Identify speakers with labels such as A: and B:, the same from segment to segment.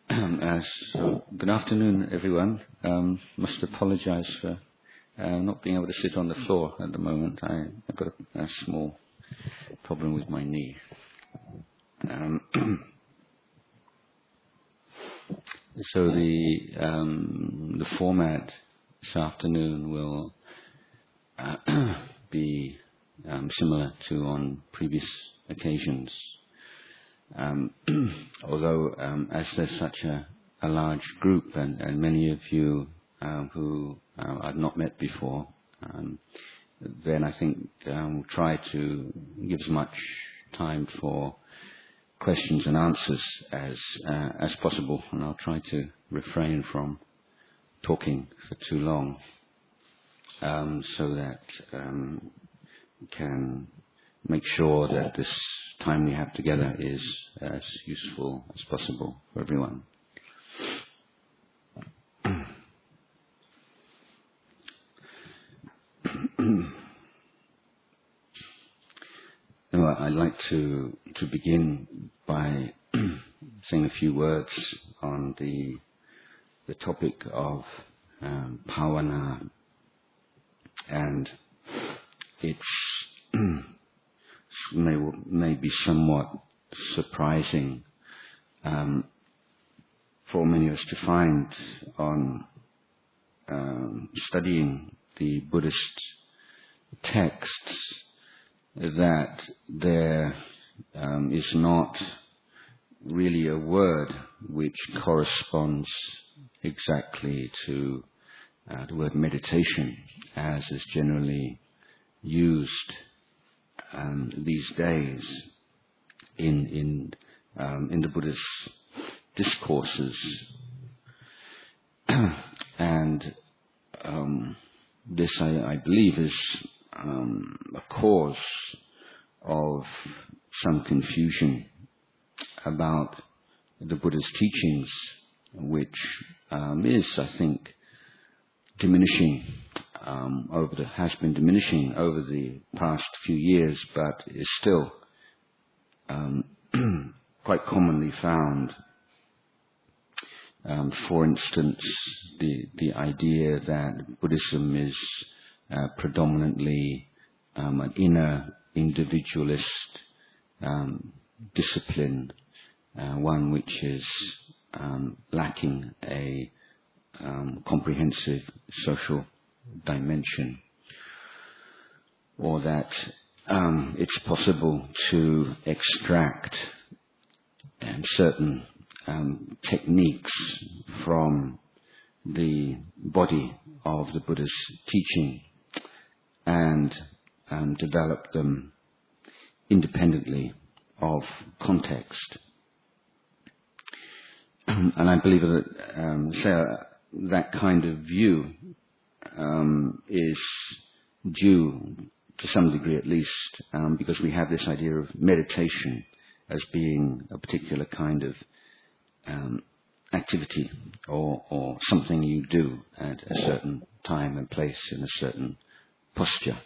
A: So good afternoon, everyone. Must apologise for not being able to sit on the floor at the moment. I've got a small problem with my knee. So the format this afternoon will be similar to on previous occasions. Although as there's such a large group and many of you who I've not met before, then I think we'll try to give as much time for questions and answers as possible, and I'll try to refrain from talking for too long, so that we can make sure that this time we have together is as useful as possible for everyone. Well, I'd like to begin by saying a few words on the topic of bhavana, and it's may be somewhat surprising for many of us to find on studying the Buddhist texts that there is not really a word which corresponds exactly to the word meditation as is generally used these days in the Buddhist discourses, and this I believe is a cause of some confusion about the Buddha's teachings, which is, I think, diminishing has been diminishing over the past few years, but is still quite commonly found. For instance, the idea that Buddhism is predominantly an inner individualist discipline, one which is lacking a comprehensive social dimension, or that it's possible to extract certain techniques from the body of the Buddha's teaching and develop them independently of context. And I believe that that kind of view is due, to some degree at least, because we have this idea of meditation as being a particular kind of activity or something you do at a certain time and place in a certain posture.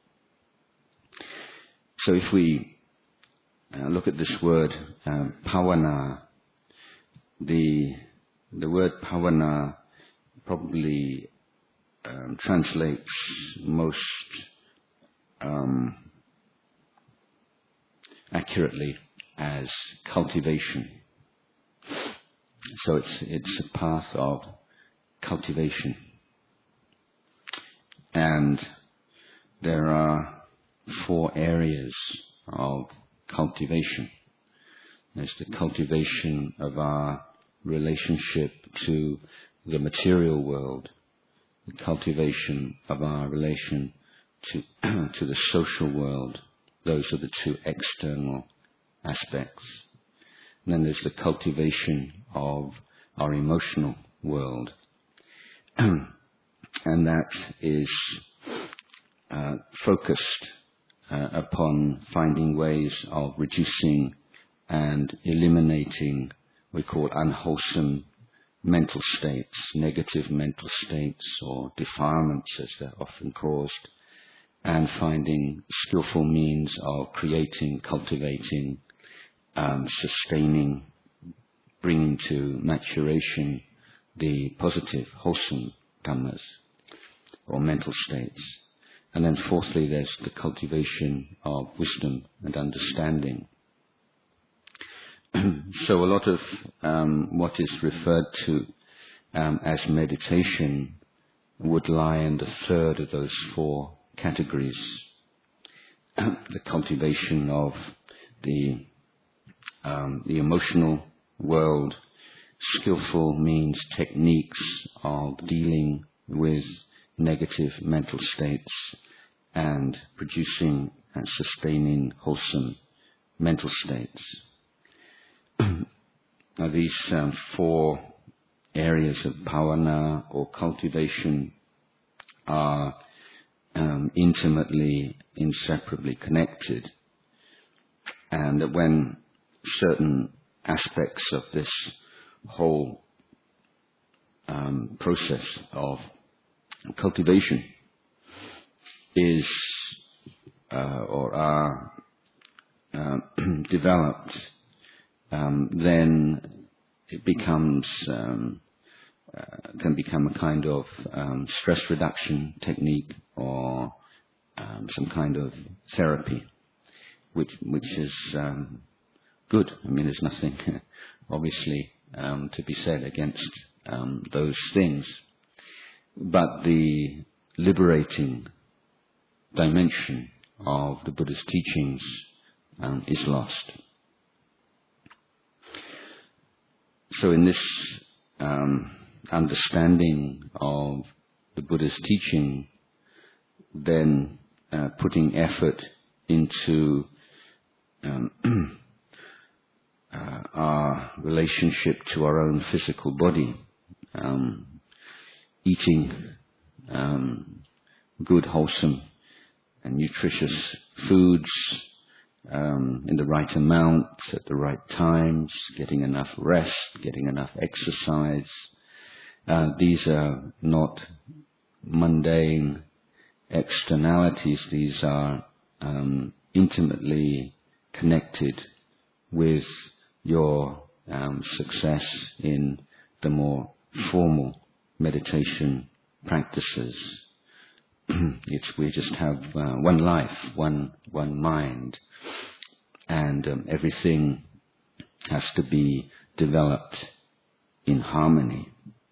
A: So if we look at this word bhavana, the word bhavana probably translates most accurately as cultivation. So it's a path of cultivation, and there are 4 areas of cultivation. There's the cultivation of our relationship to the material world, the cultivation of our relation to the social world. Those are the 2 external aspects. And then there's the cultivation of our emotional world, and that is focused upon finding ways of reducing and eliminating what we call unwholesome mental states, negative mental states, or defilements as they're often caused, and finding skillful means of creating, cultivating, sustaining bringing to maturation the positive, wholesome dhammas, or mental states. And then fourthly, there's the cultivation of wisdom and understanding. So a lot of what is referred to as meditation would lie in the third of those four categories. The cultivation of the emotional world, skillful means, techniques of dealing with negative mental states and producing and sustaining wholesome mental states. Now these four areas of bhavana or cultivation are intimately, inseparably connected, and that when certain aspects of this whole process of cultivation is or are developed, then it becomes can become a kind of stress reduction technique or some kind of therapy, which is good. I mean, there's nothing obviously to be said against those things, but the liberating dimension of the Buddha's teachings is lost. So in this understanding of the Buddha's teaching, then putting effort into our relationship to our own physical body, eating good, wholesome and nutritious foods in the right amount, at the right times, getting enough rest, getting enough exercise. These are not mundane externalities. These are intimately connected with your success in the more formal meditation practices. We just have one life, one mind, and everything has to be developed in harmony.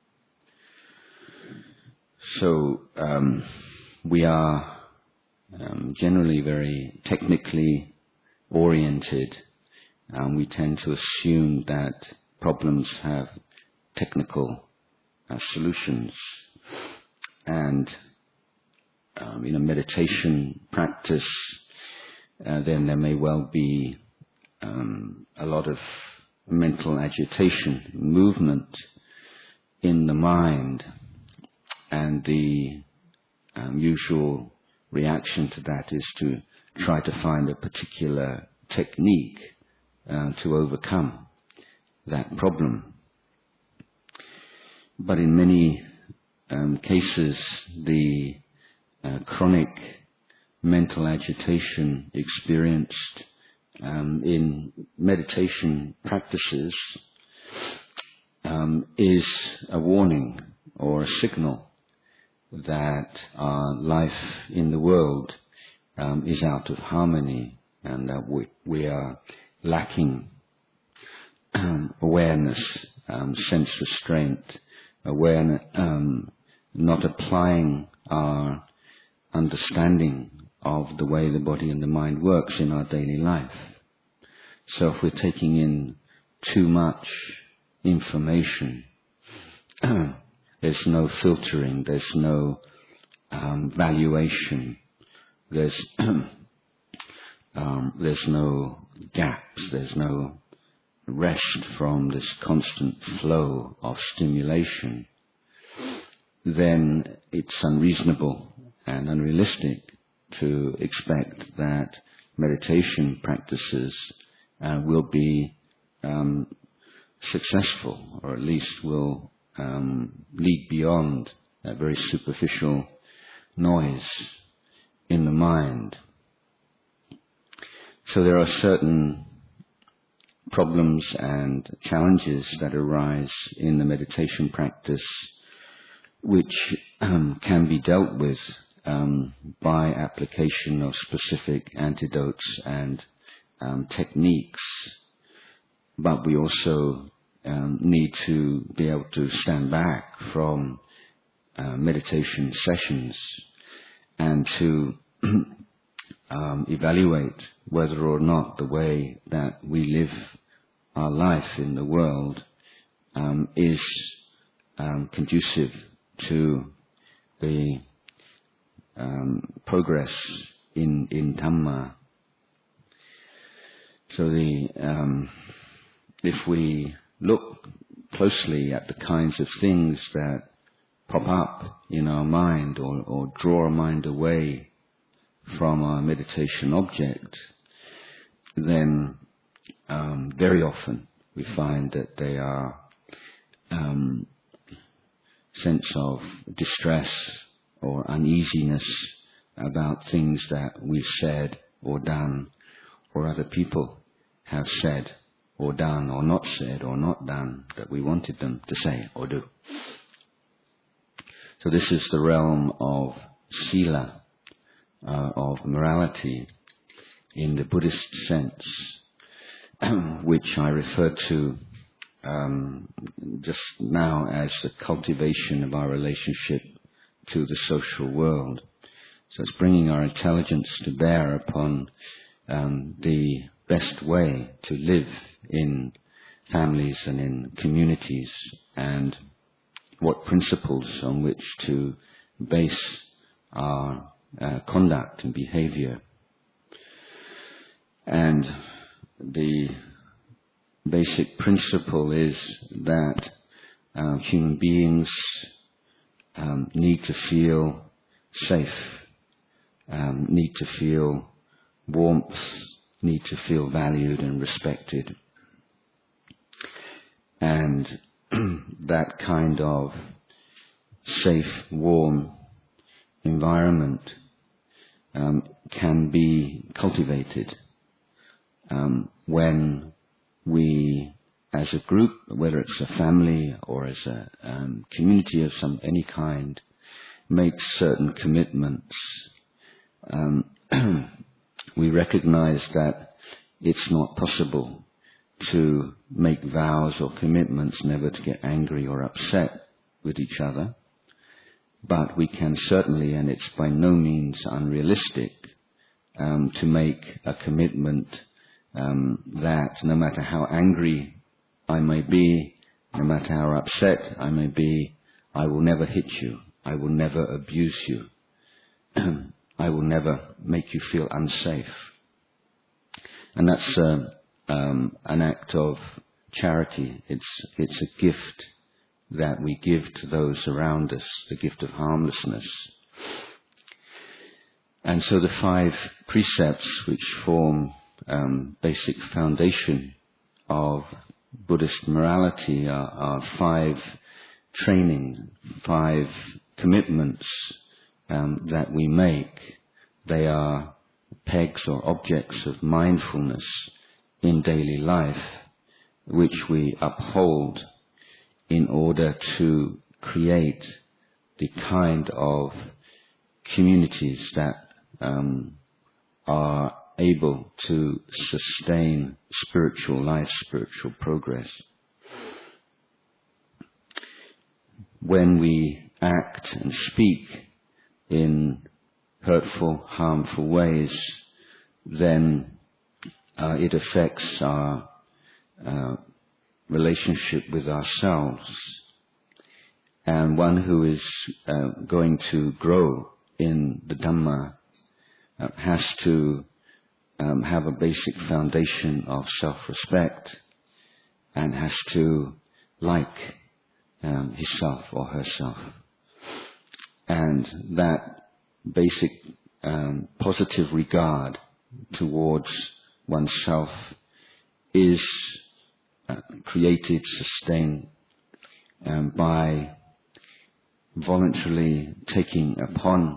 A: So we are generally very technically oriented. We tend to assume that problems have technical solutions, and in a meditation practice, then there may well be a lot of mental agitation, movement in the mind, and the usual reaction to that is to try to find a particular technique to overcome that problem. But in many cases, the chronic mental agitation experienced in meditation practices is a warning or a signal that our life in the world is out of harmony, and that we are lacking awareness, sense restraint, awareness, not applying our understanding of the way the body and the mind works in our daily life. So if we're taking in too much information, there's no filtering, there's no valuation, there's no gaps, there's no rest from this constant flow of stimulation, then it's unreasonable and unrealistic to expect that meditation practices will be successful, or at least will lead beyond that very superficial noise in the mind. So there are certain problems and challenges that arise in the meditation practice, which can be dealt with by application of specific antidotes and techniques. But we also need to be able to stand back from meditation sessions and to evaluate whether or not the way that we live our life in the world is conducive to the progress in Dhamma. So if we look closely at the kinds of things that pop up in our mind or draw our mind away from our meditation object, then very often we find that they are sense of distress or uneasiness about things that we've said or done, or other people have said or done or not said or not done that we wanted them to say or do. So this is the realm of sila, of morality in the Buddhist sense, which I refer to just now as the cultivation of our relationship to the social world. So it's bringing our intelligence to bear upon the best way to live in families and in communities, and what principles on which to base our conduct and behavior. And the basic principle is that human beings need to feel safe, need to feel warmth, need to feel valued and respected. And that kind of safe, warm environment can be cultivated when we, as a group, whether it's a family or as a community of any kind, make certain commitments. We recognize that it's not possible to make vows or commitments never to get angry or upset with each other, but we can certainly, and it's by no means unrealistic, to make a commitment that no matter how angry I may be, no matter how upset I may be, I will never hit you, I will never abuse you, I will never make you feel unsafe. And that's an act of charity. It's a gift that we give to those around us, the gift of harmlessness. And so the 5 precepts which form basic foundation of Buddhist morality are 5 training, 5 commitments that we make. They are pegs or objects of mindfulness in daily life, which we uphold in order to create the kind of communities that are able to sustain spiritual life, spiritual progress. When we act and speak in hurtful, harmful ways, then it affects our relationship with ourselves. And one who is going to grow in the Dhamma has to have a basic foundation of self-respect and has to like himself or herself. And that basic positive regard towards oneself is created, sustained by voluntarily taking upon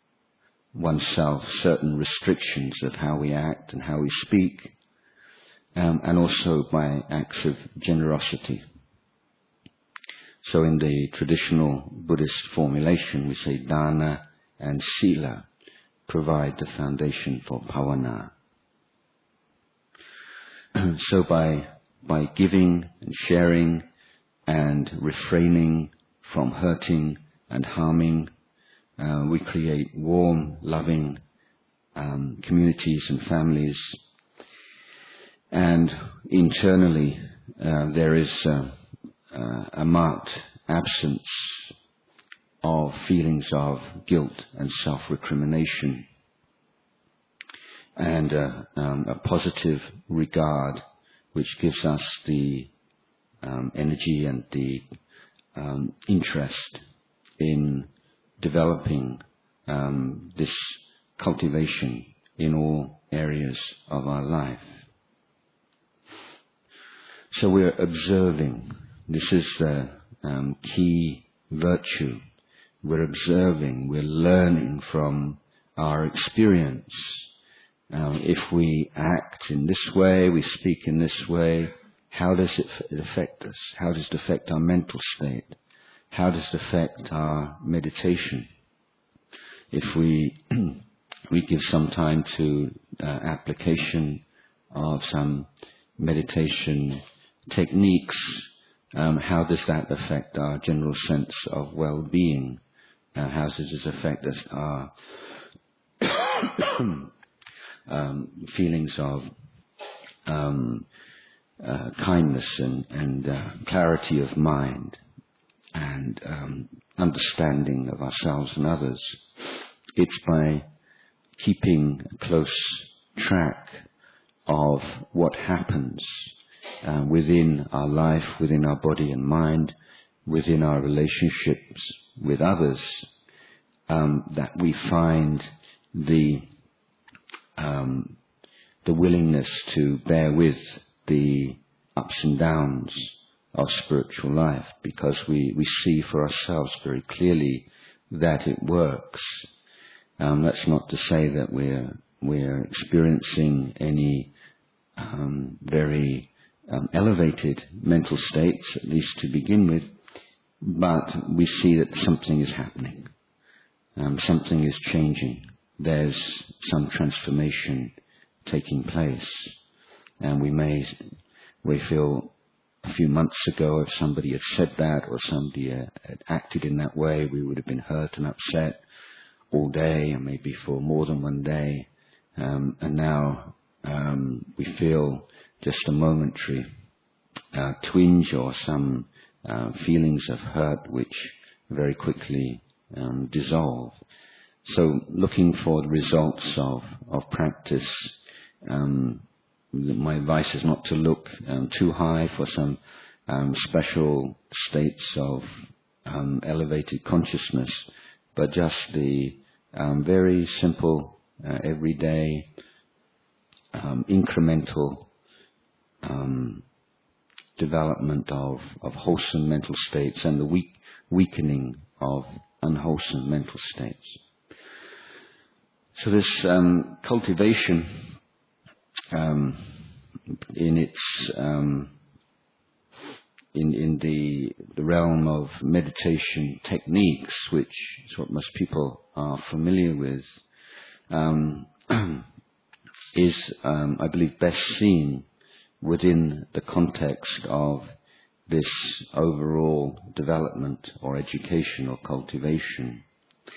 A: oneself certain restrictions of how we act and how we speak, and also by acts of generosity. So in the traditional Buddhist formulation, we say dana and sila provide the foundation for bhavana. So by giving and sharing and refraining from hurting and harming, we create warm, loving communities and families. And internally, there is a marked absence of feelings of guilt and self-recrimination, and a positive regard which gives us the energy and the interest in developing this cultivation in all areas of our life. So we're observing. This is the key virtue. We're observing, we're learning from our experience. If we act in this way, we speak in this way, how does it affect us? How does it affect our mental state? How does it affect our meditation? If we give some time to application of some meditation techniques, how does that affect our general sense of well-being? How does this affect us, our feelings of kindness and clarity of mind and understanding of ourselves and others? It's by keeping a close track of what happens within our life, within our body and mind, within our relationships with others, that we find the willingness to bear with the ups and downs of spiritual life, because we see for ourselves very clearly that it works. That's not to say that we're experiencing any very elevated mental states, at least to begin with, but we see that something is happening. Something is changing. There's some transformation taking place. And we feel a few months ago, if somebody had said that or somebody had acted in that way, we would have been hurt and upset all day, and maybe for more than one day. And now we feel just a momentary twinge or some feelings of hurt which very quickly dissolve. So looking for the results of practice, my advice is not to look too high for some special states of elevated consciousness, but just the very simple, everyday, incremental development of wholesome mental states and the weakening of unwholesome mental states. So this cultivation in its in the realm of meditation techniques, which is what most people are familiar with, is I believe best seen within the context of this overall development or education or cultivation.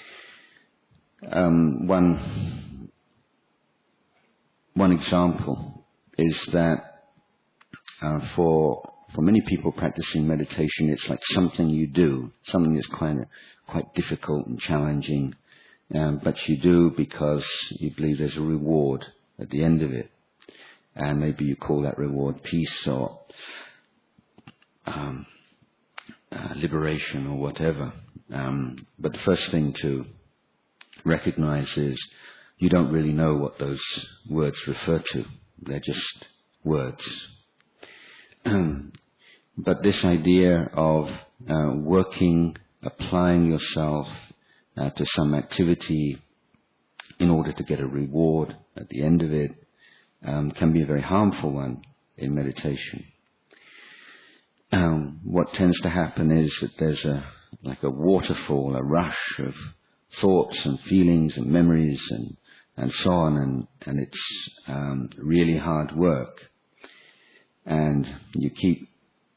A: One example is that for many people practicing meditation, it's like something you do, something that's quite difficult and challenging, but you do because you believe there's a reward at the end of it. And maybe you call that reward peace or liberation or whatever. But the first thing to recognize is you don't really know what those words refer to. They're just words. But this idea of working, applying yourself to some activity in order to get a reward at the end of it can be a very harmful one. in meditation. What tends to happen is that there's like a waterfall, a rush of thoughts and feelings and memories and so on, and it's really hard work. And you keep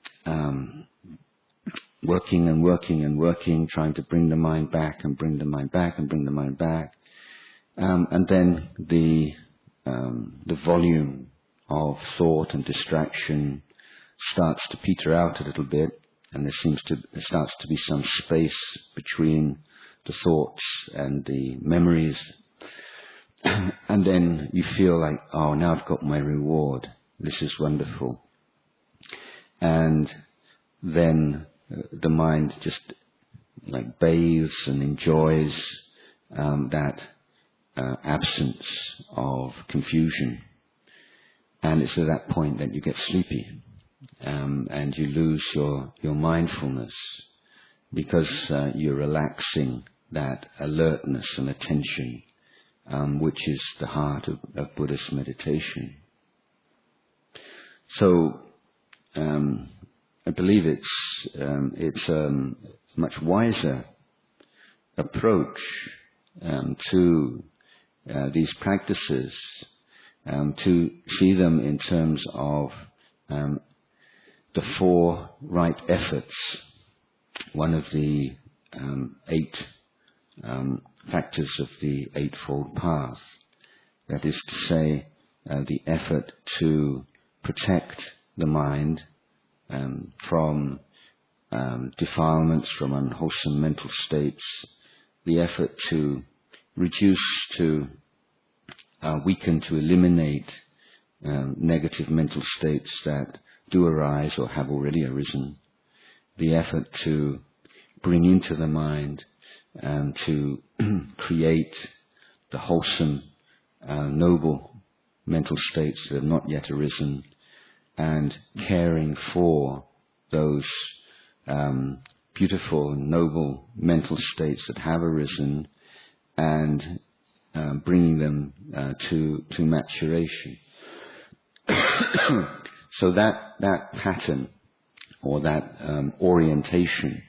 A: working and working and working, trying to bring the mind back and bring the mind back and bring the mind back. And then the volume of thought and distraction starts to peter out a little bit, and there starts to be some space between the thoughts and the memories. And then you feel like, oh, now I've got my reward. This is wonderful. And then the mind just like bathes and enjoys that absence of confusion. And it's at that point that you get sleepy, and you lose your mindfulness, because you're relaxing that alertness and attention, which is the heart of Buddhist meditation. So I believe it's a much wiser approach to these practices, to see them in terms of the four right efforts, one of the 8 factors of the Eightfold Path. That is to say, the effort to protect the mind from defilements, from unwholesome mental states, the effort to reduce, to weaken, to eliminate negative mental states that do arise or have already arisen, the effort to bring into the mind and to create the wholesome, noble mental states that have not yet arisen, and caring for those beautiful and noble mental states that have arisen, and bringing them to maturation. So that pattern, or that orientation,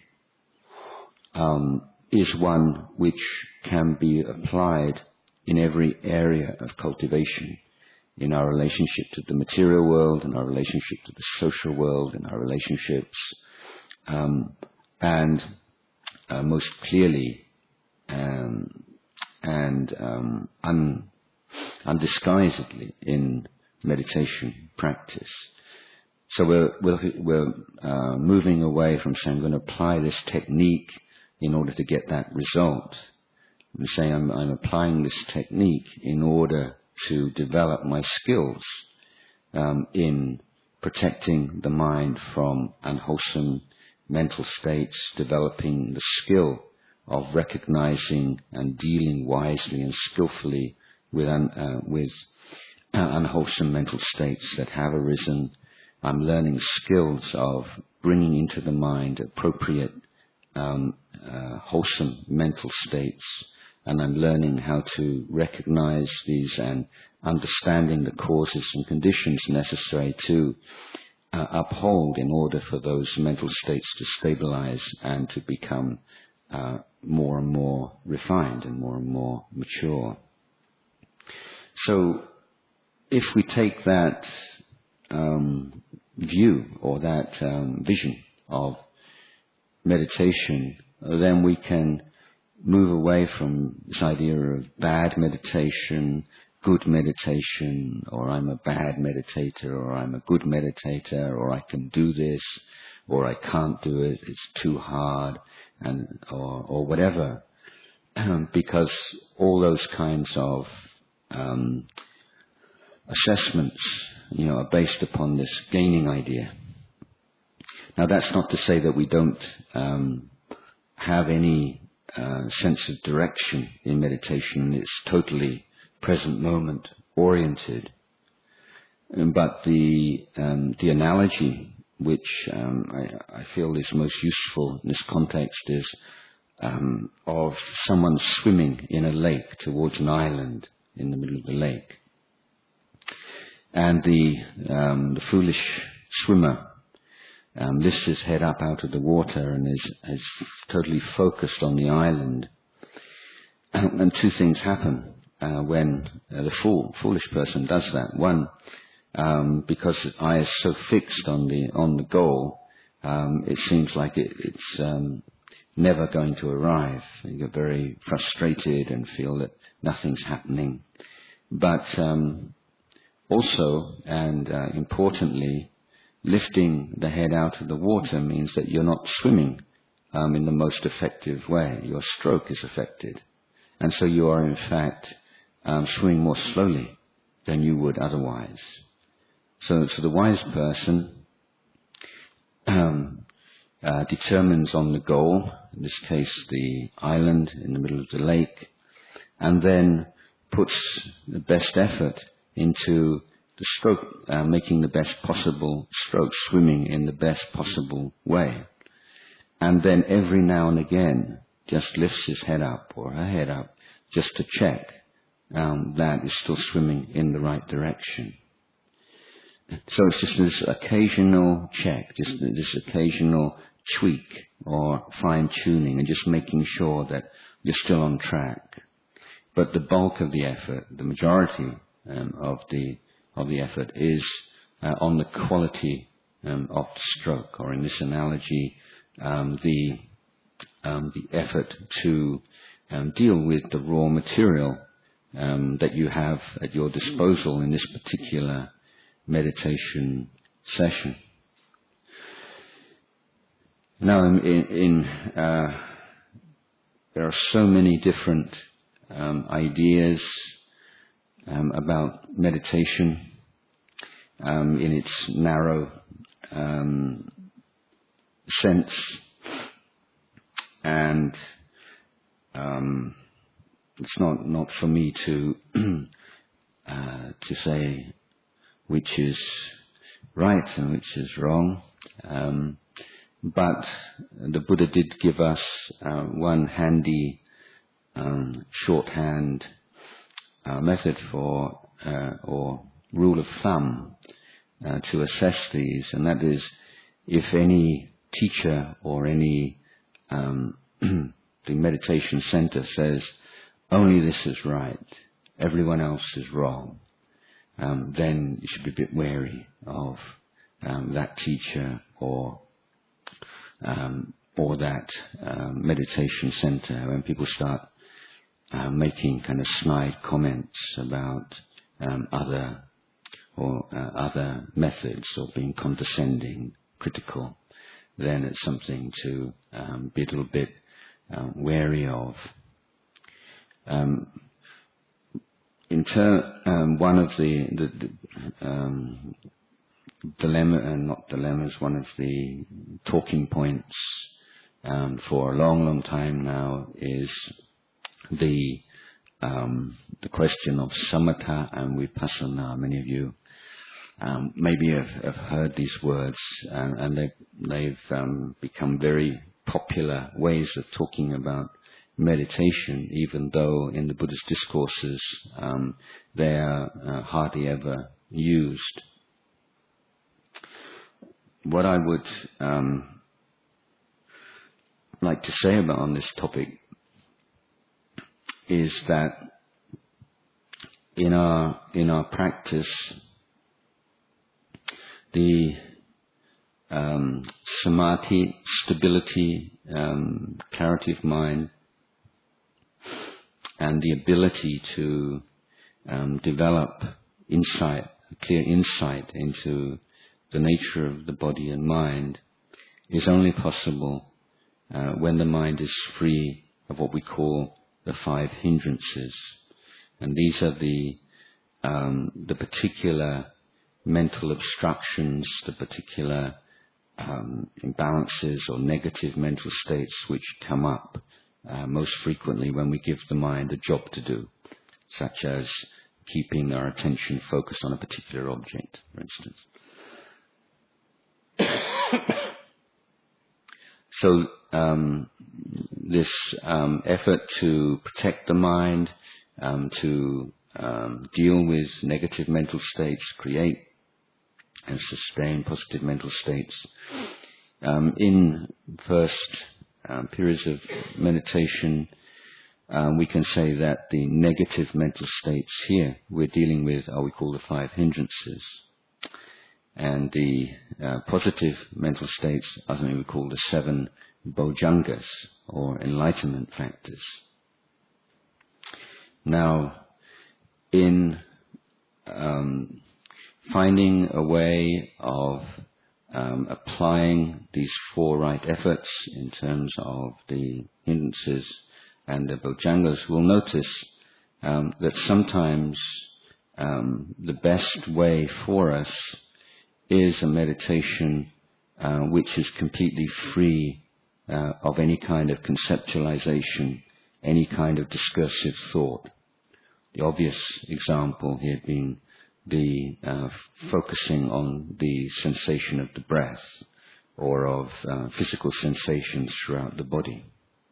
A: is one which can be applied in every area of cultivation, in our relationship to the material world, in our relationship to the social world, in our relationships, and most clearly and undisguisedly in meditation practice. So we're moving away from saying I'm going to apply this technique in order to get that result. I'm saying I'm applying this technique in order to develop my skills in protecting the mind from unwholesome mental states, developing the skill of recognizing and dealing wisely and skillfully with unwholesome mental states that have arisen. I'm learning skills of bringing into the mind appropriate wholesome mental states, and I'm learning how to recognize these and understanding the causes and conditions necessary to uphold in order for those mental states to stabilize and to become more and more refined and more mature. So if we take that view or that vision of meditation, then we can move away from this idea of bad meditation, good meditation, or I'm a bad meditator, or I'm a good meditator, or I can do this, or I can't do it, it's too hard, or whatever, because all those kinds of assessments, are based upon this gaining idea. Now, that's not to say that we don't have any sense of direction in meditation. It's totally present moment oriented. But the analogy which I feel is most useful in this context is of someone swimming in a lake towards an island in the middle of the lake. And the foolish swimmer lifts his head up out of the water and is totally focused on the island. And two things happen when the foolish person does that. One, because the eye is so fixed on the goal, it seems like it's never going to arrive. You get very frustrated and feel that nothing's happening. But also, and importantly, lifting the head out of the water means that you're not swimming in the most effective way. Your stroke is affected. And so you are, in fact, swimming more slowly than you would otherwise. So the wise person determines on the goal, in this case the island in the middle of the lake, and then puts the best effort into the stroke, making the best possible stroke, swimming in the best possible way. And then every now and again just lifts his head up or her head up just to check that is still swimming in the right direction. So it's just this occasional check, just this occasional tweak or fine-tuning and just making sure that you're still on track. But the bulk of the effort, the majority of the effort is on the quality of the stroke, or in this analogy, the effort to deal with the raw material that you have at your disposal in this particular meditation session. Now, there are so many different ideas about meditation in its narrow sense, and it's not for me to say which is right and which is wrong. But the Buddha did give us one handy shorthand method for or rule of thumb to assess these, and that is, if any teacher or any the meditation center says only this is right, everyone else is wrong, then you should be a bit wary of that teacher or that meditation center when people start making kind of snide comments about other methods or being condescending, critical. Then it's something to be a little bit wary of. One of the one of the talking points for a long time now is the question of samatha and vipassana. Many of you maybe have heard these words, and they've become very popular ways of talking about meditation, even though in the Buddhist discourses they are hardly ever used. What I would like to say about on this topic is that in our practice, the samadhi, stability, clarity of mind, and the ability to develop insight, clear insight into the nature of the body and mind is only possible when the mind is free of what we call the 5 hindrances. And these are the particular mental obstructions, the particular imbalances or negative mental states which come up most frequently when we give the mind a job to do, such as keeping our attention focused on a particular object, for instance. So this effort to protect the mind, to deal with negative mental states, create and sustain positive mental states. In first periods of meditation, we can say that the negative mental states here we're dealing with are we call the 5 hindrances. And the positive mental states are something we call the 7 bojjhangas, or enlightenment factors. Now, in finding a way of applying these 4 right efforts in terms of the hindrances and the bojjhangas, we'll notice that sometimes the best way for us is a meditation which is completely free of any kind of conceptualization, any kind of discursive thought. The obvious example here being the focusing on the sensation of the breath or of physical sensations throughout the body.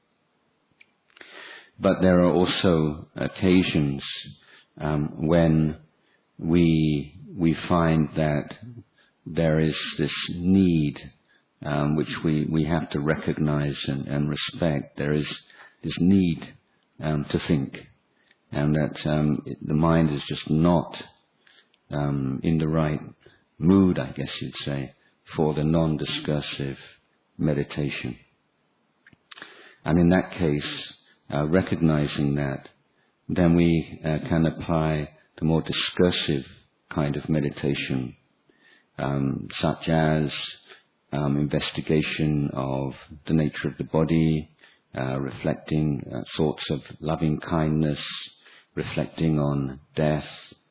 A: But there are also occasions when we find that there is this need which we have to recognize and respect. There is this need to think, and that the mind is just not in the right mood, I guess you'd say, for the non-discursive meditation. And in that case, recognizing that, then we can apply the more discursive kind of meditation, such as investigation of the nature of the body, reflecting thoughts of loving kindness, reflecting on death,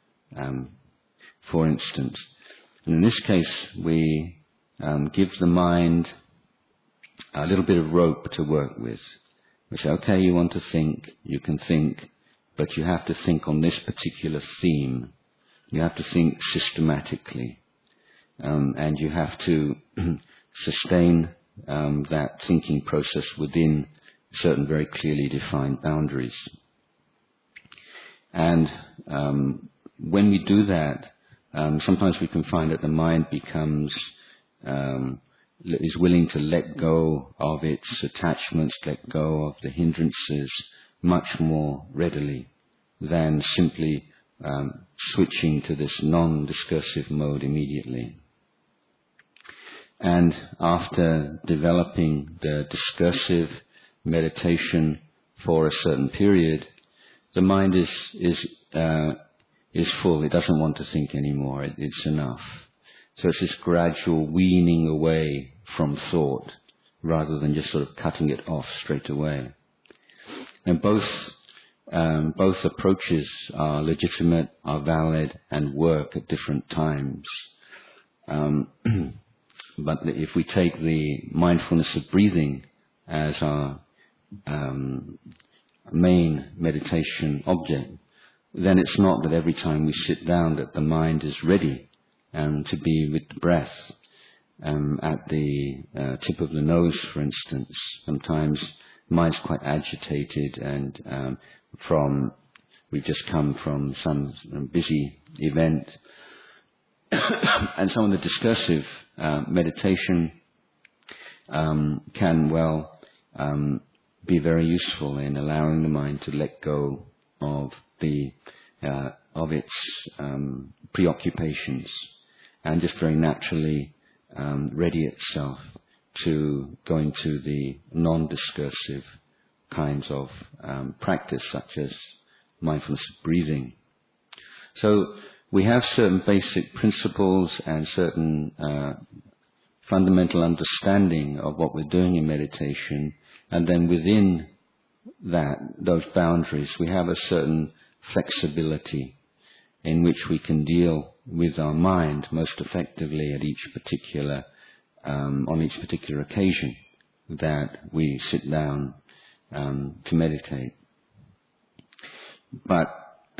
A: for instance. And in this case, we give the mind a little bit of rope to work with. We say, okay, you want to think, you can think, but you have to think on this particular theme. You have to think systematically. And you have to sustain that thinking process within certain very clearly defined boundaries. And when we do that, sometimes we can find that the mind becomes is willing to let go of its attachments, let go of the hindrances much more readily than simply switching to this non-discursive mode immediately. And after developing the discursive meditation for a certain period, the mind is full. It doesn't want to think anymore. It's enough. So it's this gradual weaning away from thought rather than just sort of cutting it off straight away. And both approaches are legitimate, are valid, and work at different times. But if we take the mindfulness of breathing as our main meditation object, then it's not that every time we sit down that the mind is ready to be with the breath at the tip of the nose, for instance. Sometimes the mind's quite agitated, and we've just come from some busy event, and some of the discursive meditation can well be very useful in allowing the mind to let go of its preoccupations, and just very naturally ready itself to go into the non-discursive kinds of practice, such as mindfulness of breathing. So we have certain basic principles and certain fundamental understanding of what we're doing in meditation, and then within those boundaries, we have a certain flexibility in which we can deal with our mind most effectively at each particular on each particular occasion that we sit down to meditate. But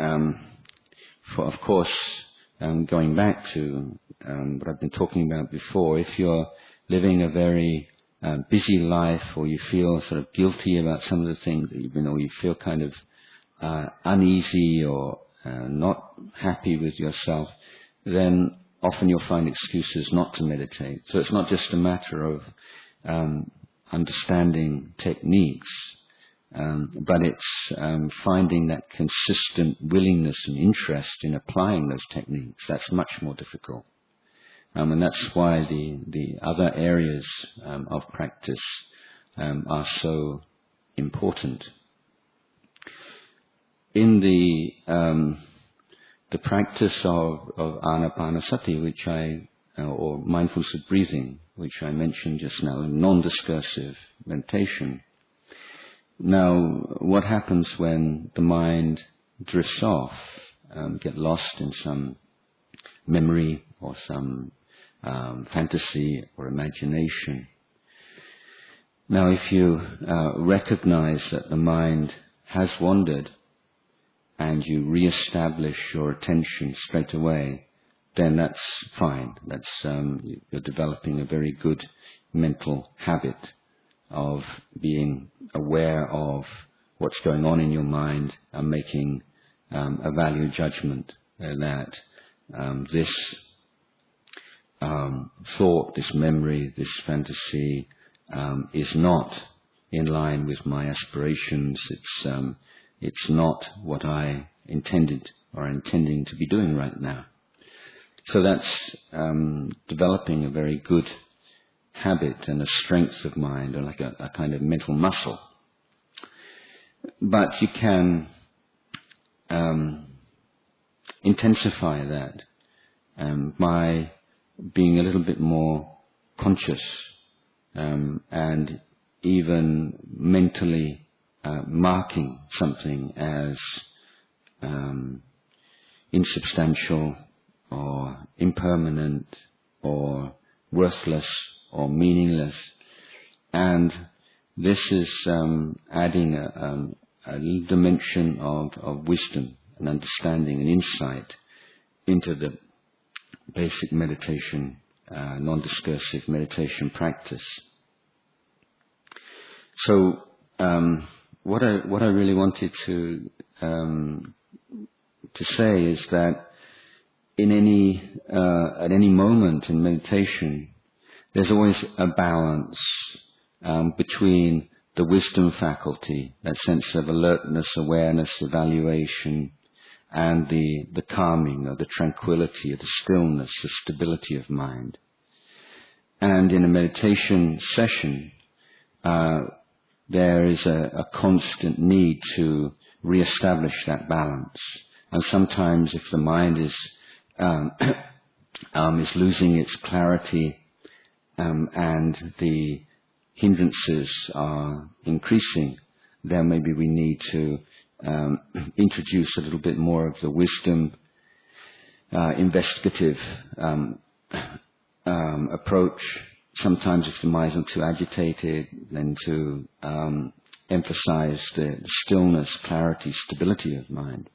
A: of course, going back to what I've been talking about before, if you're living a very busy life, or you feel sort of guilty about some of the things that you've been, or you feel kind of uneasy or not happy with yourself, then often you'll find excuses not to meditate. So it's not just a matter of understanding techniques, but it's finding that consistent willingness and interest in applying those techniques. That's much more difficult. And that's why the other areas of practice are so important. In the practice of Anapanasati, or mindfulness of breathing, which I mentioned just now, non-discursive meditation. Now, what happens when the mind drifts off, get lost in some memory or some fantasy or imagination? Now, if you recognize that the mind has wandered and you re-establish your attention straight away, then that's fine. That's you're developing a very good mental habit of being aware of what's going on in your mind and making a value judgment that this thought, this memory, this fantasy is not in line with my aspirations. It's not what I intended or intending to be doing right now. So that's developing a very good habit and a strength of mind, or like a kind of mental muscle. But you can intensify that by being a little bit more conscious and even mentally marking something as insubstantial or impermanent or worthless or meaningless. And this is adding a little dimension of wisdom and understanding and insight into the basic meditation, non-discursive meditation practice. So what I really wanted to say is that in at any moment in meditation, there's always a balance between the wisdom faculty, that sense of alertness, awareness, evaluation, and the calming or the tranquility, or the stillness, the stability of mind. And in a meditation session, there is a constant need to re-establish that balance. And sometimes if the mind is losing its clarity and the hindrances are increasing, then maybe we need to introduce a little bit more of the wisdom, investigative approach. Sometimes if the mind is too agitated, then to emphasize the stillness, clarity, stability of mind.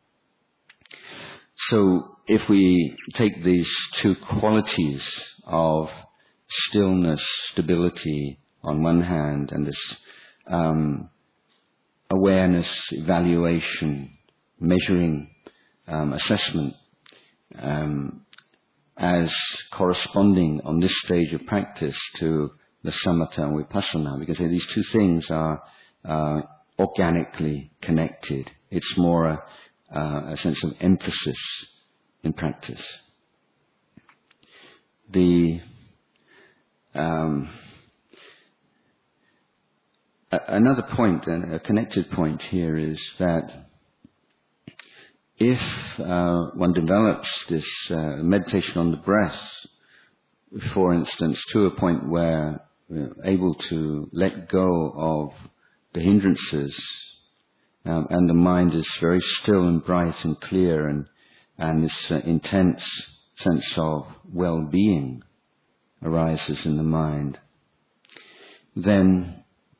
A: So if we take these two qualities of stillness, stability on one hand, and this awareness, evaluation, measuring, assessment, as corresponding on this stage of practice to the samatha and vipassana, because these two things are organically connected. It's more a sense of emphasis in practice. Another point, and a connected point here, is that if one develops this meditation on the breath, for instance, to a point where we're able to let go of the hindrances, and the mind is very still and bright and clear, and this intense sense of well-being arises in the mind, then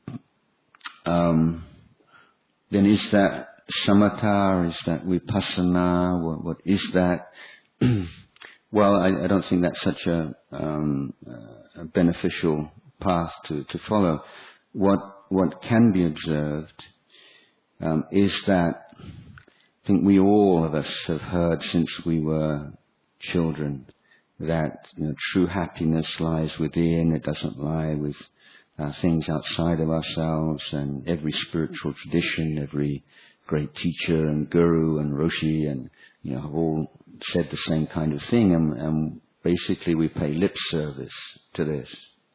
A: is that samatha, or is that vipassana? What is that? Well, I don't think that's such a beneficial path to follow. What can be observed is that I think we all of us have heard since we were children that true happiness lies within. It doesn't lie with things outside of ourselves. And every spiritual tradition, every great teacher and guru and roshi and have all said the same kind of thing. And basically we pay lip service to this.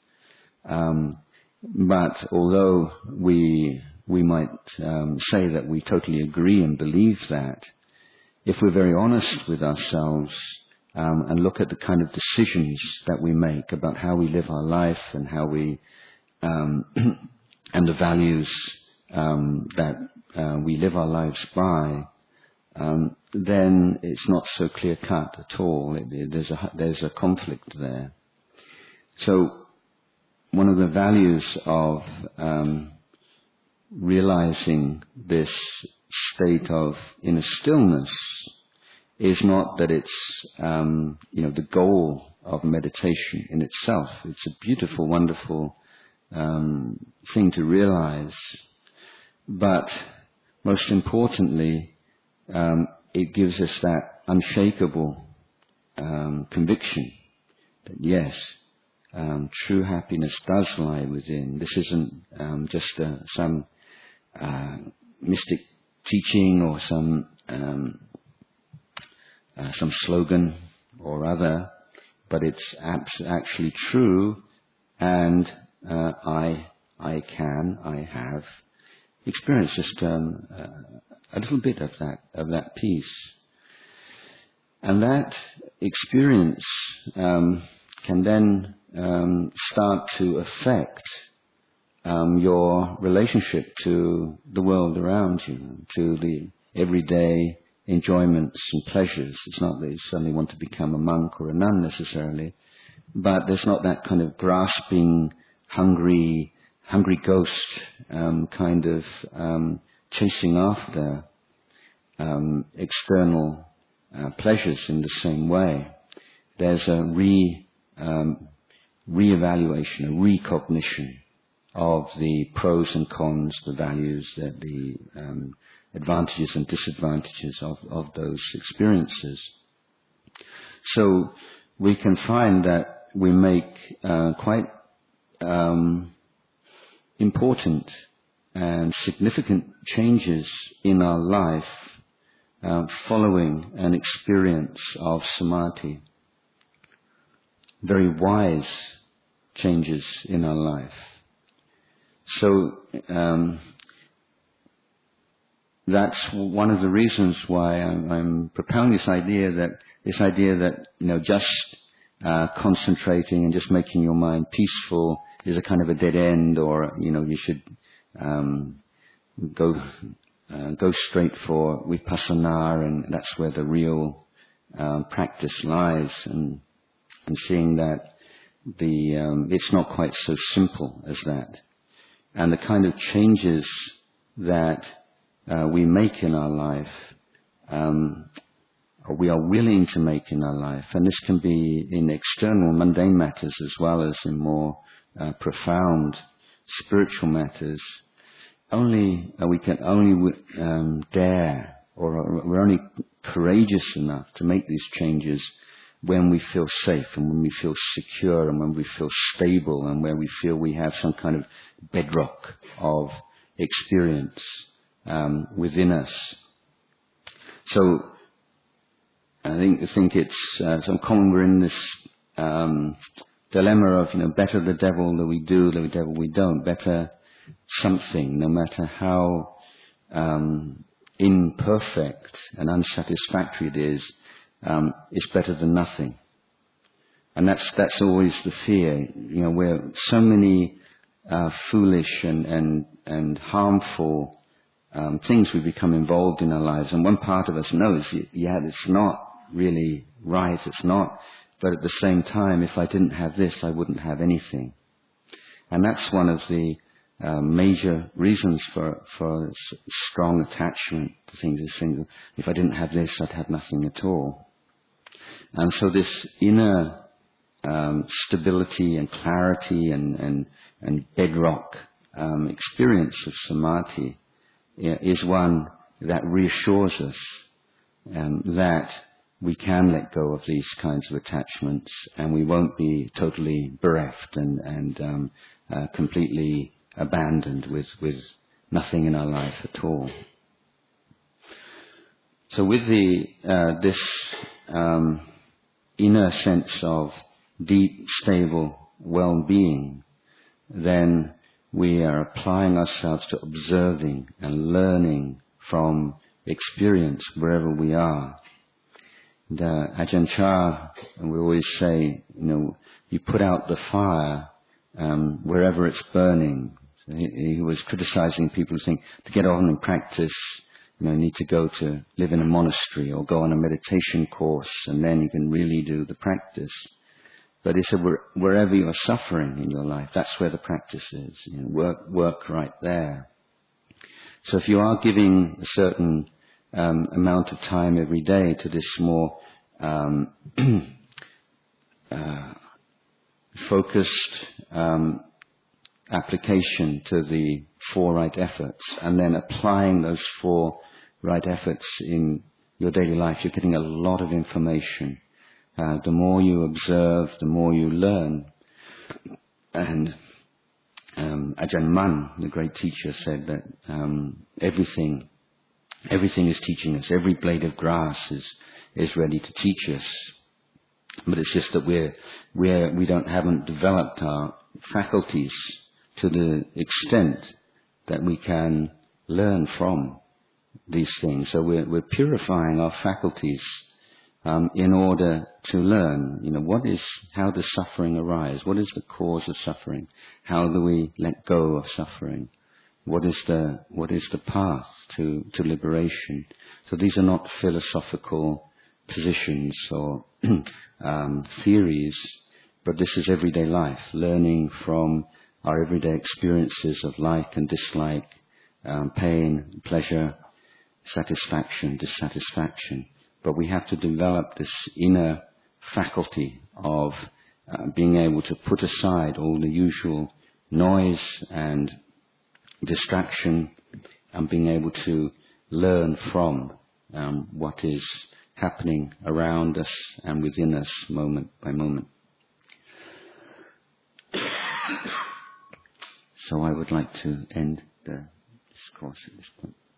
A: But although we might say that we totally agree and believe that, if we're very honest with ourselves and look at the kind of decisions that we make about how we live our life and how we and the values that we live our lives by, then it's not so clear cut at all. There's a conflict there. So one of the values of realizing this state of inner stillness is not that it's the goal of meditation in itself. It's a beautiful, wonderful thing to realize, but most importantly, it gives us that unshakable conviction that yes, true happiness does lie within. This isn't just some mystic teaching or some slogan or other, but it's actually true, and I have experienced just a little bit of that peace, and that experience can then start to affect your relationship to the world around you, to the everyday enjoyments and pleasures. It's not that you suddenly want to become a monk or a nun necessarily, but there's not that kind of grasping, hungry ghost kind of chasing after external pleasures in the same way. There's a re-evaluation, a recognition of the pros and cons, the values, the advantages and disadvantages of those experiences. So we can find that we make quite important and significant changes in our life following an experience of samadhi. Very wise changes in our life. So that's one of the reasons why I'm propounding this idea that just concentrating and just making your mind peaceful is a kind of a dead end, or you should go straight for vipassana, and that's where the real practice lies, and seeing that it's not quite so simple as that. And the kind of changes that we make in our life, or we are willing to make in our life, and this can be in external mundane matters as well as in more profound spiritual matters, we can only dare, or we're only courageous enough to make these changes when we feel safe and when we feel secure and when we feel stable and where we feel we have some kind of bedrock of experience within us. So I think it's so common. We're in this dilemma of better the devil that we do, the devil we don't. Better something, no matter how imperfect and unsatisfactory it is better than nothing. And that's always the fear, where so many foolish and harmful things we become involved in our lives. And one part of us knows, it's not really right, it's not. But at the same time, if I didn't have this, I wouldn't have anything. And that's one of the major reasons for strong attachment to things. If I didn't have this, I'd have nothing at all. And so this inner stability and clarity and bedrock experience of samadhi is one that reassures us that we can let go of these kinds of attachments, and we won't be totally bereft and completely abandoned with nothing in our life at all. So with this inner sense of deep, stable well-being, then we are applying ourselves to observing and learning from experience wherever we are. And, Ajahn Chah, we always say, you put out the fire wherever it's burning. So he was criticizing people who think to get on and practice, you need to go to live in a monastery or go on a meditation course, and then you can really do the practice. But he said, wherever you're suffering in your life, that's where the practice is. Work right there. So if you are giving a certain amount of time every day to this more focused application to the 4 right efforts, and then applying those 4 right efforts in your daily life, you're getting a lot of information. The more you observe, the more you learn. And Ajahn Mun, the great teacher, said that everything is teaching us. Every blade of grass is ready to teach us. But it's just that we haven't developed our faculties to the extent that we can learn from these things. So we're purifying our faculties in order to learn, how does suffering arise? What is the cause of suffering? How do we let go of suffering? What is the path to liberation? So these are not philosophical positions or theories, but this is everyday life, learning from our everyday experiences of like and dislike, pain, pleasure, satisfaction, dissatisfaction. But we have to develop this inner faculty of being able to put aside all the usual noise and distraction and being able to learn from what is happening around us and within us moment by moment. So I would like to end the discourse at this point.